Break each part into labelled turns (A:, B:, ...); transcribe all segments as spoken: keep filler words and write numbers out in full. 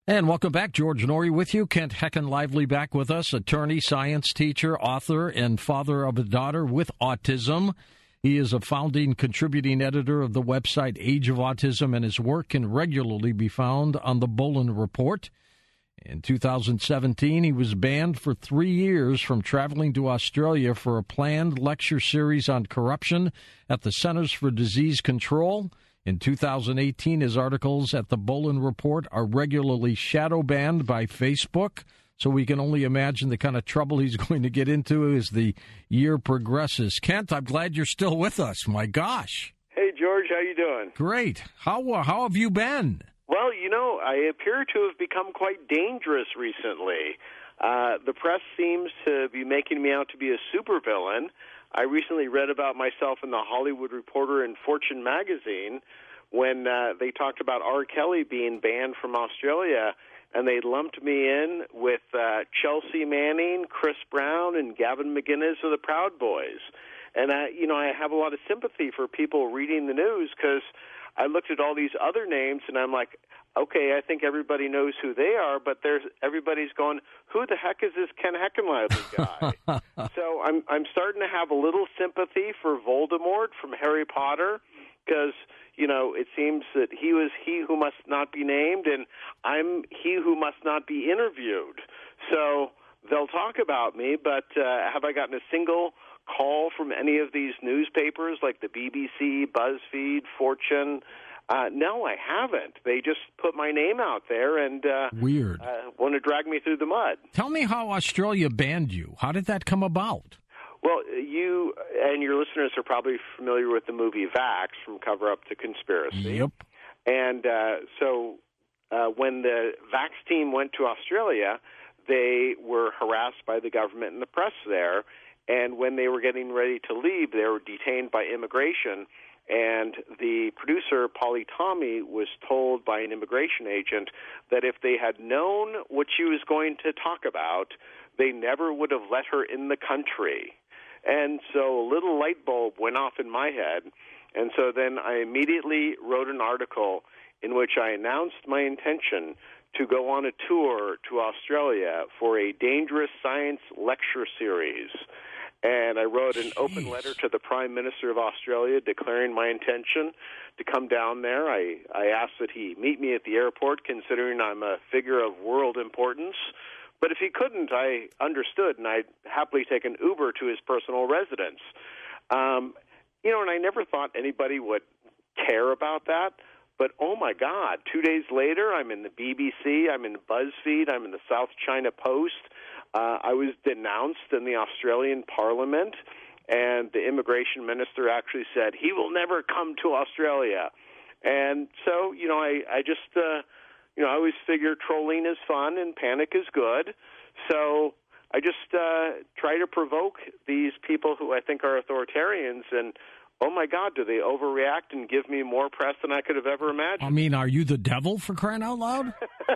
A: And welcome back. George Noory with you. Kent Heckenlively back with us, attorney, science teacher, author, and father of a daughter with autism. He is a founding contributing editor of the website Age of Autism, and his work can regularly be found on the Bolin Report. In two thousand seventeen, he was banned for three years from traveling to Australia for a planned lecture series on corruption at the Centers for Disease Control. In two thousand eighteen, his articles at the Bolin Report are regularly shadow banned by Facebook, so we can only imagine the kind of trouble he's going to get into as the year progresses. Kent, I'm glad you're still with us. My gosh.
B: Hey, George, how you doing?
A: Great. How uh, how have you been?
B: Well, you know, I appear to have become quite dangerous recently. Uh, the press seems to be making me out to be a supervillain. I recently read about myself in the Hollywood Reporter and Fortune magazine when uh, they talked about R. Kelly being banned from Australia, and they lumped me in with uh, Chelsea Manning, Chris Brown, and Gavin McInnes of the Proud Boys. And, I, you know, I have a lot of sympathy for people reading the news because I looked at all these other names, and I'm like, okay, I think everybody knows who they are, but there's everybody's going, who the heck is this Ken Heckenlively guy? So I'm I'm starting to have a little sympathy for Voldemort from Harry Potter because, you know, it seems that he was he who must not be named, and I'm he who must not be interviewed. So they'll talk about me, but uh, have I gotten a single call from any of these newspapers like the B B C, BuzzFeed, Fortune? Uh, no, I haven't. They just put my name out there and uh,
A: Weird.
B: Uh, want to drag me through the mud.
A: Tell me how Australia banned you. How did that come about?
B: Well, you and your listeners are probably familiar with the movie Vax, From Cover Up to Conspiracy.
A: Yep.
B: And uh, so uh, when the Vax team went to Australia, they were harassed by the government and the press there. And when they were getting ready to leave, they were detained by immigration. And the producer, Polly Tommy, was told by an immigration agent that if they had known what she was going to talk about, they never would have let her in the country. And so a little light bulb went off in my head. And so then I immediately wrote an article in which I announced my intention to go on a tour to Australia for a dangerous science lecture series. And I wrote an open letter to the Prime Minister of Australia declaring my intention to come down there. I, I asked that he meet me at the airport, considering I'm a figure of world importance. But if he couldn't, I understood, and I'd happily take an Uber to his personal residence. Um, you know, and I never thought anybody would care about that. But, oh, my God, two days later, I'm in the B B C, I'm in BuzzFeed, I'm in the South China Post. Uh, I was denounced in the Australian Parliament, and the immigration minister actually said, he will never come to Australia. And so, you know, I, I just, uh, you know, I always figure trolling is fun and panic is good. So I just uh, try to provoke these people who I think are authoritarians, and oh, my God, do they overreact and give me more press than I could have ever imagined?
A: I mean, are you the devil, for crying out loud?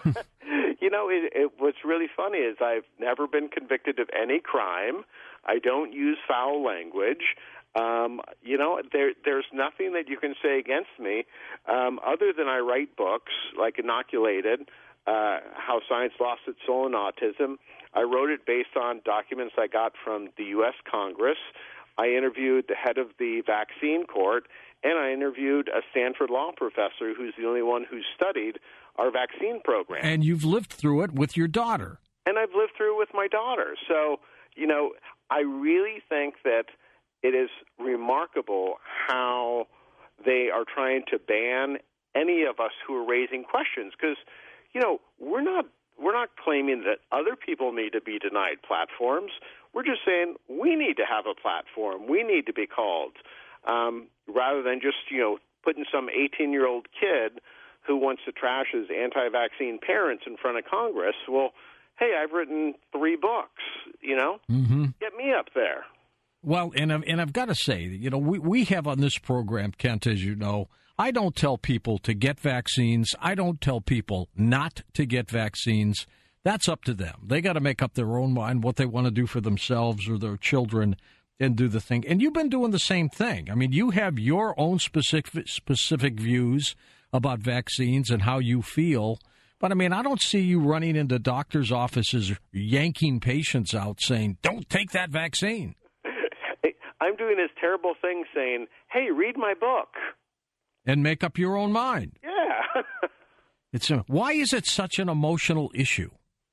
B: You know, it, it, what's really funny is I've never been convicted of any crime. I don't use foul language. Um, you know, there, there's nothing that you can say against me um, other than I write books like Inoculated, uh, How Science Lost Its Soul in Autism. I wrote it based on documents I got from the U S Congress. I interviewed the head of the vaccine court, and I interviewed a Stanford law professor who's the only one who studied our vaccine program.
A: And you've lived through it with your daughter.
B: And I've lived through it with my daughter. So, you know, I really think that it is remarkable how they are trying to ban any of us who are raising questions. Because, you know, we're not we're not claiming that other people need to be denied platforms. We're just saying we need to have a platform. We need to be called, um, rather than just, you know, putting some eighteen-year-old kid who wants to trash his anti-vaccine parents in front of Congress. Well, hey, I've written three books, you know.
A: Mm-hmm.
B: Get me up there.
A: Well, and I've, and I've got to say, you know, we, we have on this program, Kent, as you know, I don't tell people to get vaccines. I don't tell people not to get vaccines. That's up to them. They got to make up their own mind what they want to do for themselves or their children and do the thing. And you've been doing the same thing. I mean, you have your own specific specific views about vaccines and how you feel. But, I mean, I don't see you running into doctors' offices yanking patients out saying, don't take that vaccine.
B: I'm doing this terrible thing saying, hey, read my book.
A: And make up your own mind.
B: Yeah.
A: It's a, why is it such an emotional issue?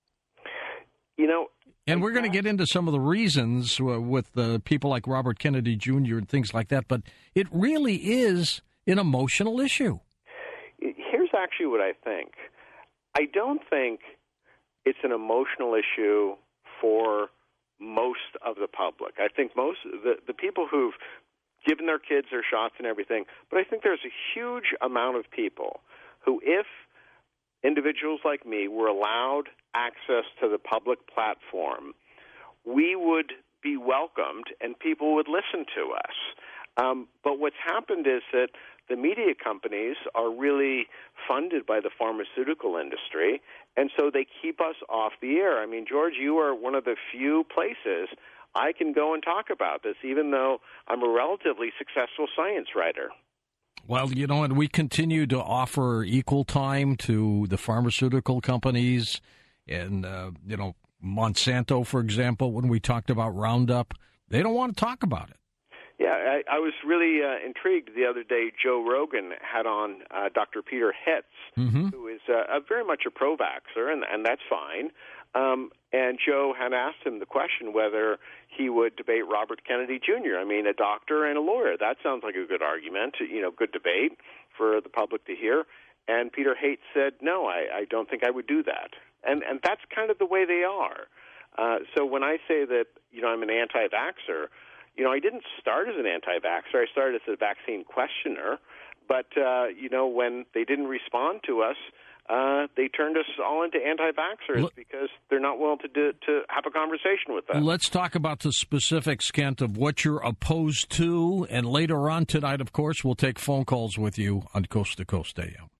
B: You know,
A: and we're going to get into some of the reasons uh, with uh, people like Robert Kennedy Junior and things like that, but it really is an emotional issue.
B: Here's actually what I think. I don't think it's an emotional issue for most of the public. I think most the the people who've given their kids their shots and everything, but I think there's a huge amount of people who, if individuals like me were allowed access to the public platform, we would be welcomed and people would listen to us. Um, but what's happened is that the media companies are really funded by the pharmaceutical industry, and so they keep us off the air. I mean, George, you are one of the few places I can go and talk about this, even though I'm a relatively successful science writer.
A: Well, you know, and we continue to offer equal time to the pharmaceutical companies and, uh, you know, Monsanto, for example, when we talked about Roundup, they don't want to talk about it.
B: Yeah, I, I was really uh, intrigued the other day. Joe Rogan had on uh, Doctor Peter Hetz, mm-hmm. who is uh, a very much a pro-vaxxer, and, and that's fine. Um, and Joe had asked him the question whether he would debate Robert Kennedy Junior I mean, a doctor and a lawyer. That sounds like a good argument, you know, good debate for the public to hear. And Peter Hetz said, no, I, I don't think I would do that. And and that's kind of the way they are. Uh, so when I say that, you know, I'm an anti-vaxxer, you know, I didn't start as an anti-vaxxer. I started as a vaccine questioner. But, uh, you know, when they didn't respond to us, uh, they turned us all into anti-vaxxers Let, because they're not willing to do, to have a conversation with them.
A: Let's talk about the specifics, Kent, of what you're opposed to. And later on tonight, of course, we'll take phone calls with you on Coast to Coast A M.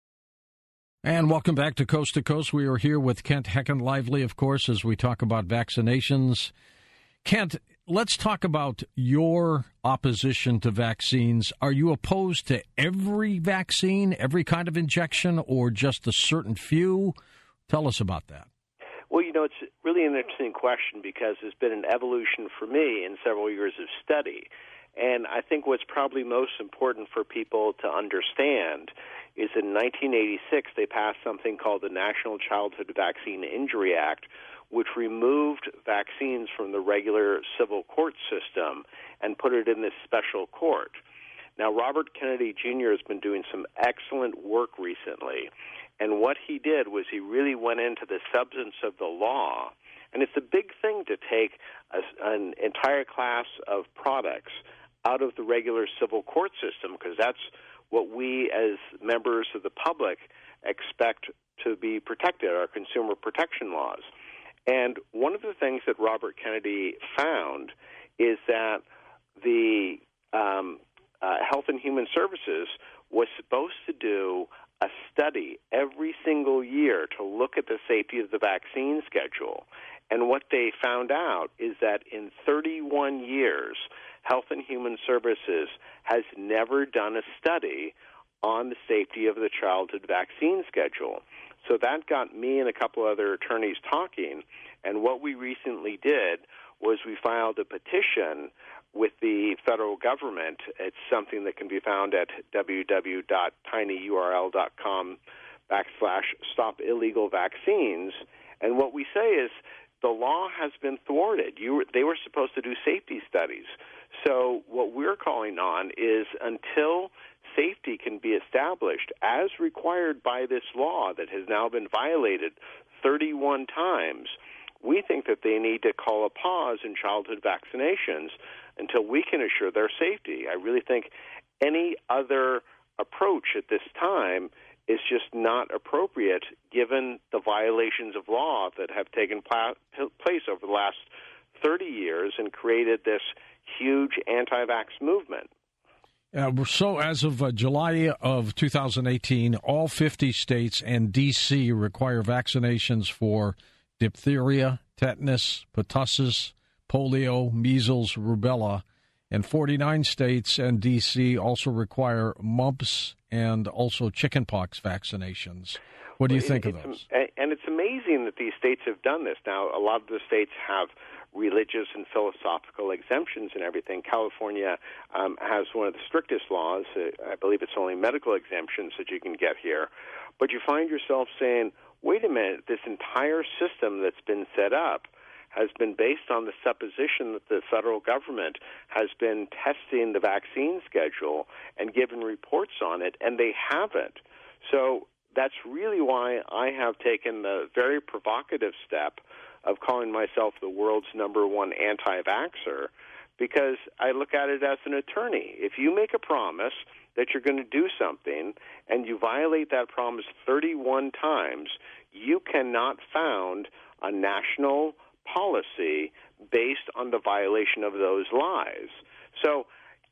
A: And welcome back to Coast to Coast. We are here with Kent Heckenlively, of course, as we talk about vaccinations. Kent, let's talk about your opposition to vaccines. Are you opposed to every vaccine, every kind of injection, or just a certain few? Tell us about that.
B: Well, you know, it's really an interesting question because there's been an evolution for me in several years of study. And I think what's probably most important for people to understand is in nineteen eighty-six they passed something called the National Childhood Vaccine Injury Act, which removed vaccines from the regular civil court system and put it in this special court. Now, Robert Kennedy Junior has been doing some excellent work recently, and what he did was he really went into the substance of the law. And it's a big thing to take a, an entire class of products out of the regular civil court system, because that's what we as members of the public expect to be protected, our consumer protection laws. And one of the things that Robert Kennedy found is that the um, uh, Health and Human Services was supposed to do a study every single year to look at the safety of the vaccine schedule. And what they found out is that in thirty-one years, Health and Human Services has never done a study on the safety of the childhood vaccine schedule. So that got me and a couple other attorneys talking, and what we recently did was we filed a petition with the federal government. It's something that can be found at www.tinyurl.com backslash stop illegal vaccines. And what we say is the law has been thwarted. You were, they were supposed to do safety studies. So what we're calling on is until safety can be established as required by this law that has now been violated thirty-one times, we think that they need to call a pause in childhood vaccinations until we can assure their safety. I really think any other approach at this time is just not appropriate given the violations of law that have taken pla- place over the last thirty years and created this huge anti-vax movement.
A: Uh, so as of uh, July of two thousand eighteen, all fifty states and D C require vaccinations for diphtheria, tetanus, pertussis, polio, measles, rubella, And forty-nine states and D C also require mumps and also chickenpox vaccinations. What do you think of those?
B: And it's amazing that these states have done this. Now, a lot of the states have religious and philosophical exemptions and everything. California um, has one of the strictest laws. Uh, I believe it's only medical exemptions that you can get here. But you find yourself saying, wait a minute, this entire system that's been set up has been based on the supposition that the federal government has been testing the vaccine schedule and given reports on it, and they haven't. So that's really why I have taken the very provocative step of calling myself the world's number one anti-vaxxer, because I look at it as an attorney. If you make a promise that you're going to do something and you violate that promise thirty-one times, you cannot found a national policy based on the violation of those lies. So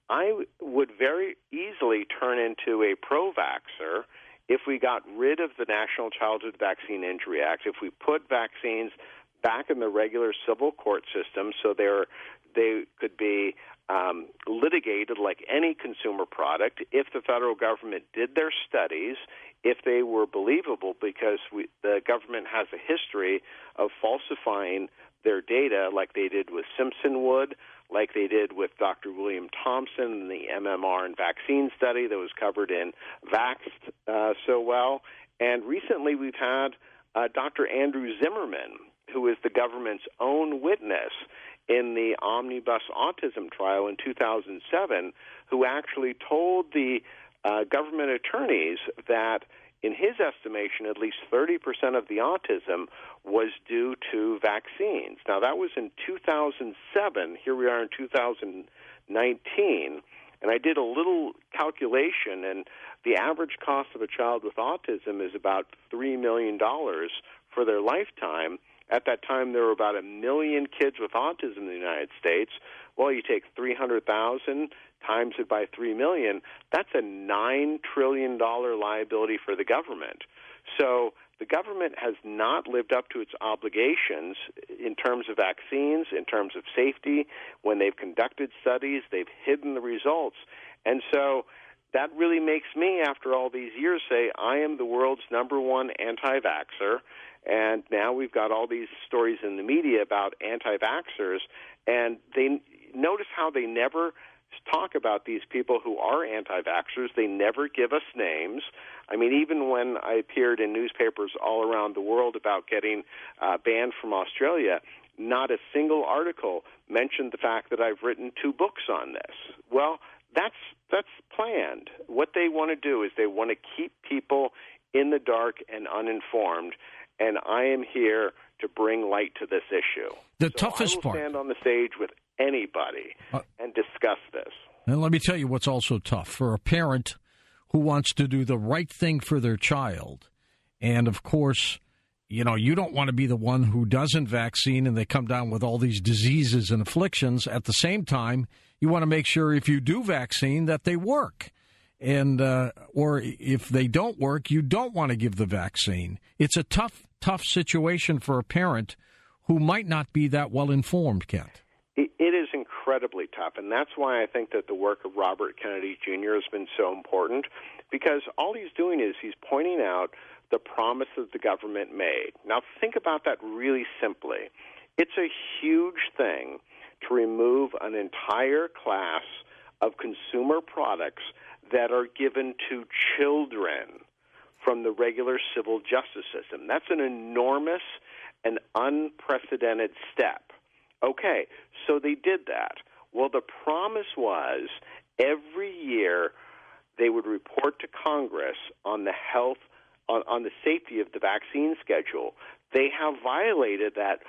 B: I would very easily turn into a pro-vaxxer if we got rid of the National Childhood Vaccine Injury Act, if we put vaccines back in the regular civil court system so they're, they could be um, litigated like any consumer product, if the federal government did their studies, if they were believable, because we, the government has a history of falsifying their data like they did with Simpson Wood, like they did with Doctor William Thompson and the M M R and vaccine study that was covered in Vaxxed uh, so well. And recently we've had uh, Doctor Andrew Zimmerman, who is the government's own witness in the Omnibus Autism trial in two thousand seven, who actually told the uh, government attorneys that, in his estimation, at least thirty percent of the autism was due to vaccines. Now, that was in two thousand seven. Here we are in two thousand nineteen, and I did a little calculation, and the average cost of a child with autism is about three million dollars for their lifetime. At that time, there were about a million kids with autism in the United States. Well, you take three hundred thousand, times it by three million, that's a nine trillion dollars liability for the government. So the government has not lived up to its obligations in terms of vaccines, in terms of safety. When they've conducted studies, they've hidden the results. And so that really makes me, after all these years, say I am the world's number one anti-vaxxer. And now we've got all these stories in the media about anti-vaxxers, and they notice how they never talk about these people who are anti-vaxxers. They never give us names. I mean, even when I appeared in newspapers all around the world about getting uh, banned from Australia, not a single article mentioned the fact that I've written two books on this. Well, that's that's planned. What they want to do is they want to keep people in the dark and uninformed, and I am here to bring light to this issue.
A: The
B: so
A: toughest
B: I will
A: part.
B: stand on the stage with anybody uh, and discuss this.
A: And let me tell you what's also tough for a parent who wants to do the right thing for their child. And, of course, you know, you don't want to be the one who doesn't vaccine and they come down with all these diseases and afflictions. At the same time, you want to make sure if you do vaccine that they work. And uh, or if they don't work, you don't want to give the vaccine. It's a tough, tough situation for a parent who might not be that well informed, Kent.
B: It, it is incredibly tough, and that's why I think that the work of Robert Kennedy Junior has been so important, because all he's doing is he's pointing out the promises the government made. Now, think about that really simply. It's a huge thing to remove an entire class of consumer products that are given to children from the regular civil justice system. That's an enormous and unprecedented step. Okay, so they did that. Well, the promise was every year they would report to Congress on the health, on, on the safety of the vaccine schedule. They have violated that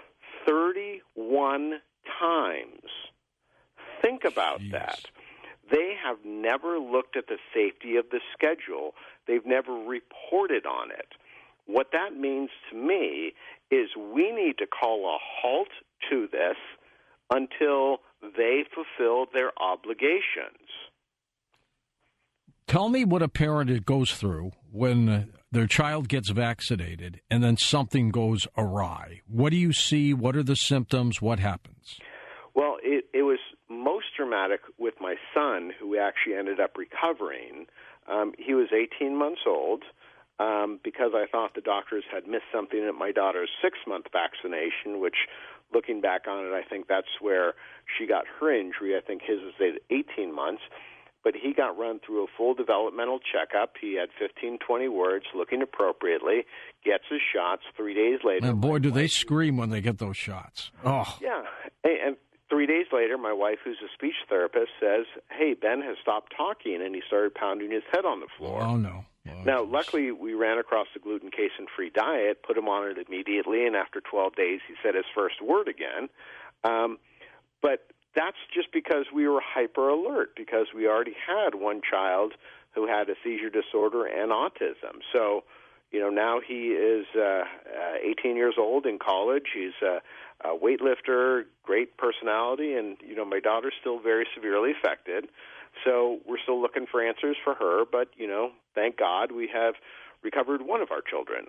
B: thirty-one times. Think about
A: Jeez.
B: that. They have never looked at the safety of the schedule. They've never reported on it. What that means to me is we need to call a halt to this until they fulfill their obligations.
A: Tell me what a parent goes through when their child gets vaccinated and then something goes awry. What do you see? What are the symptoms? What happens?
B: Well, it, it was most dramatic with my son, who actually ended up recovering. Um, he was eighteen months old. Um, because I thought the doctors had missed something at my daughter's six-month vaccination, which, looking back on it, I think that's where she got her injury. I think his was at eighteen months. But he got run through a full developmental checkup. He had fifteen, twenty words, looking appropriately, gets his shots three days later.
A: And boy, do they scream when they get those shots. Oh.
B: Yeah. And three days later, my wife, who's a speech therapist, says, hey, Ben has stopped talking, and he started pounding his head on the floor.
A: Oh, no. Oh,
B: now,
A: geez.
B: luckily, we ran across the gluten casein-free diet, put him on it immediately, and after twelve days, he said his first word again. Um, but that's just because we were hyper alert, because we already had one child who had a seizure disorder and autism. So, you know, now he is uh, uh, eighteen years old in college. He's a, a weightlifter, great personality, and, you know, my daughter's still very severely affected. So we're still looking for answers for her, but, you know, thank God we have recovered one of our children.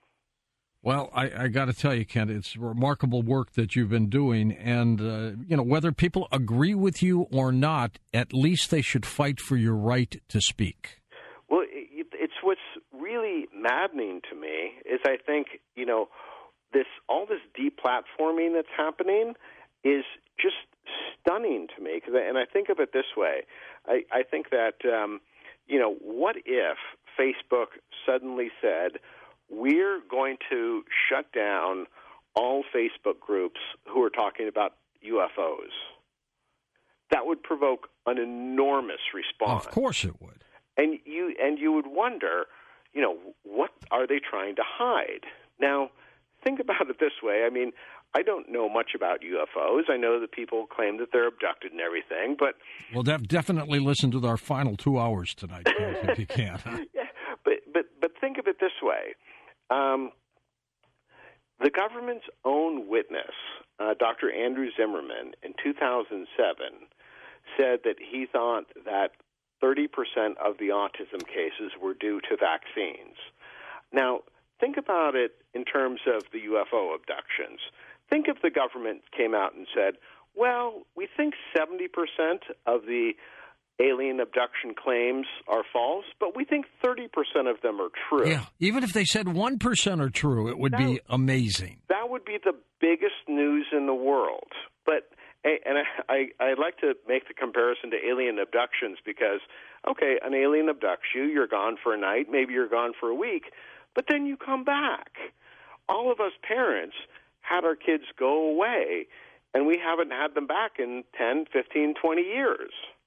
A: Well, I, I got to tell you, Kent, it's remarkable work that you've been doing. And, uh, you know, whether people agree with you or not, at least they should fight for your right to speak.
B: Well, it, it's what's really maddening to me is I think, you know, this all this deplatforming that's happening is just stunning to me. Cause I, and I think of it this way. I, I think that, um, you know, what if Facebook suddenly said, we're going to shut down all Facebook groups who are talking about U F Os? That would provoke an enormous response.
A: Of course it would.
B: And you and you would wonder, you know, what are they trying to hide? Now, think about it this way. I mean, I don't know much about U F Os. I know that people claim that they're abducted and everything, but...
A: Well, def- definitely listen to our final two hours tonight, if you can. Huh?
B: Yeah, but, but, but think of it this way. Um, the government's own witness, uh, Doctor Andrew Zimmerman, in two thousand seven, said that he thought that thirty percent of the autism cases were due to vaccines. Now, think about it in terms of the U F O abductions. Think if the government came out and said, well, we think seventy percent of the alien abduction claims are false, but we think thirty percent of them are true.
A: Yeah, even if they said one percent are true, it would
B: that,
A: be amazing.
B: That would be the biggest news in the world. But and I, I, I like to make the comparison to alien abductions because, okay, an alien abducts you, you're gone for a night, maybe you're gone for a week, but then you come back. All of us parents had our kids go away, and we haven't had them back in ten, fifteen, twenty years.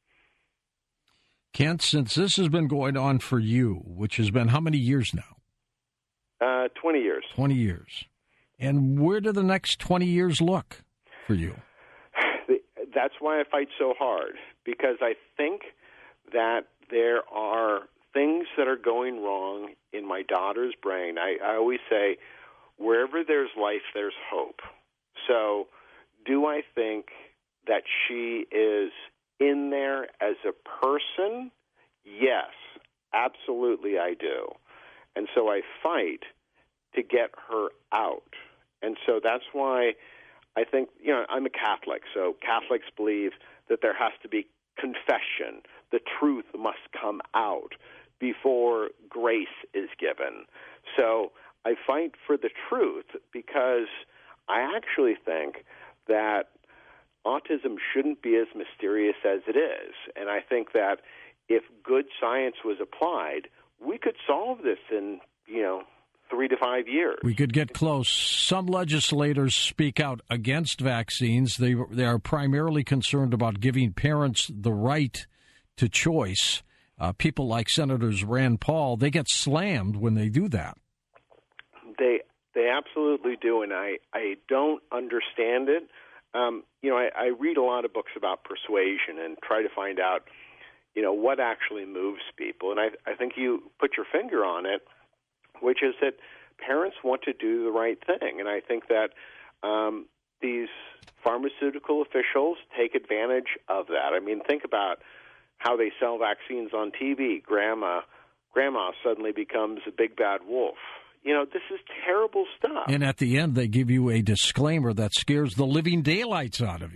A: Kent, since this has been going on for you, which has been how many years now?
B: Uh, twenty years.
A: twenty years. And where do the next twenty years look for you?
B: That's why I fight so hard, because I think that there are things that are going wrong in my daughter's brain. I, I always say, wherever there's life, there's hope. So do I think that she is in there as a person? Yes, absolutely I do. And so I fight to get her out. And so that's why I think, you know, I'm a Catholic, so Catholics believe that there has to be confession. The truth must come out before grace is given. So I fight for the truth because I actually think that autism shouldn't be as mysterious as it is. And I think that if good science was applied, we could solve this in, you know, three to five years.
A: We could get close. Some legislators speak out against vaccines. They they are primarily concerned about giving parents the right to choice. Uh, people like Senators Rand Paul, they get slammed when they do that.
B: They they absolutely do, and I, I don't understand it. Um, you know, I, I read a lot of books about persuasion and try to find out, you know, what actually moves people. And I, I think you put your finger on it, which is that parents want to do the right thing. And I think that um, these pharmaceutical officials take advantage of that. I mean, think about how they sell vaccines on T V. Grandma, grandma suddenly becomes a big bad wolf. You know, this is terrible stuff.
A: And at the end, they give you a disclaimer that scares the living daylights out of you.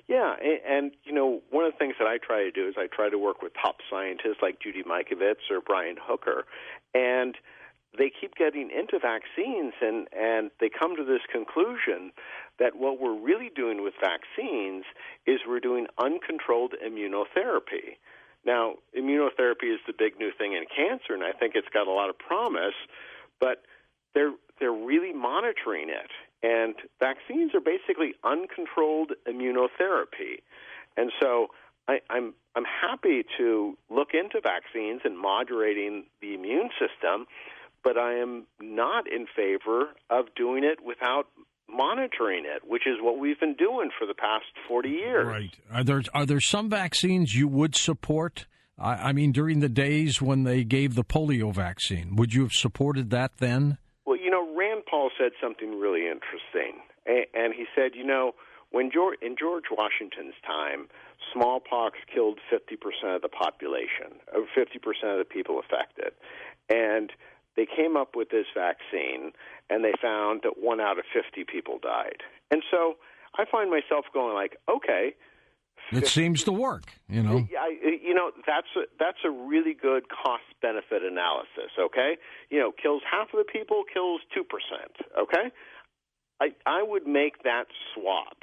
B: Yeah, and, and, you know, one of the things that I try to do is I try to work with top scientists like Judy Mikovits or Brian Hooker, and they keep getting into vaccines, and, and they come to this conclusion that what we're really doing with vaccines is we're doing uncontrolled immunotherapy. Now, immunotherapy is the big new thing in cancer, and I think it's got a lot of promise, but they're they're really monitoring it. And vaccines are basically uncontrolled immunotherapy. And so I, I'm I'm happy to look into vaccines and moderating the immune system, but I am not in favor of doing it without monitoring it, which is what we've been doing for the past forty years.
A: Right. Are there are there some vaccines you would support? I, I mean, during the days when they gave the polio vaccine, would you have supported that then?
B: Well, you know, Rand Paul said something really interesting, and he said, you know, when George, in George Washington's time, smallpox killed fifty percent of the population, or fifty percent of the people affected, and they came up with this vaccine, and they found that one out of fifty people died. And so I find myself going like, okay.
A: It seems to work, you know.
B: I, you know, that's a, that's a really good cost-benefit analysis, okay? You know, kills half of the people, kills two percent, okay? I, I would make that swap.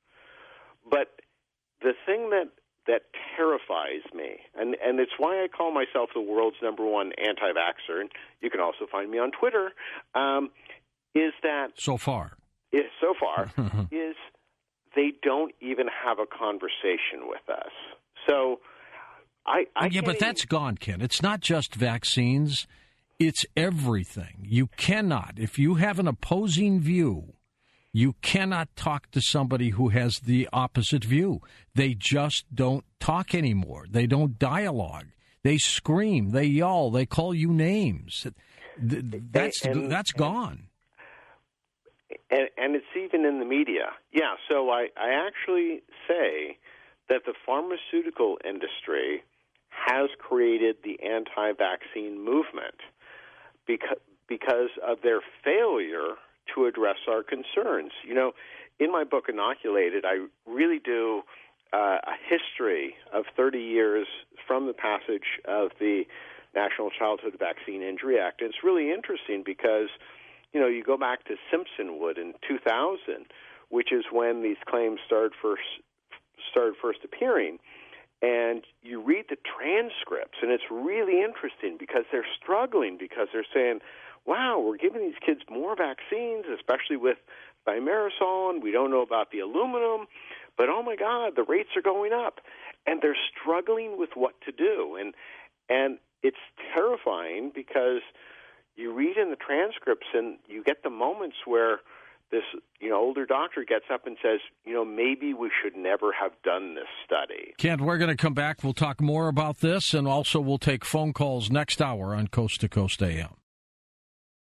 B: But the thing that that terrifies me, and, and it's why I call myself the world's number one anti-vaxxer, and you can also find me on Twitter, um, is that...
A: So far.
B: Is, so far, is they don't even have a conversation with us. So I... I
A: yeah, but that's even... gone, Ken. It's not just vaccines. It's everything. You cannot, if you have an opposing view... You cannot talk to somebody who has the opposite view. They just don't talk anymore. They don't dialogue. They scream. They yell. They call you names. That's and, that's gone.
B: And, and it's even in the media. Yeah, so I, I actually say that the pharmaceutical industry has created the anti-vaccine movement because, because of their failure to address our concerns. You know, in my book, Inoculated, I really do uh, a history of thirty years from the passage of the National Childhood Vaccine Injury Act. And it's really interesting because, you know, you go back to Simpsonwood in two thousand, which is when these claims started first, started first appearing, and you read the transcripts, and it's really interesting because they're struggling because they're saying, wow, we're giving these kids more vaccines, especially with thimerosal, and we don't know about the aluminum, but oh my God, the rates are going up. And they're struggling with what to do. And and it's terrifying because you read in the transcripts and you get the moments where this, you know, older doctor gets up and says, you know, maybe we should never have done this study.
A: Kent, we're going to come back. We'll talk more about this, and also we'll take phone calls next hour on Coast to Coast A M.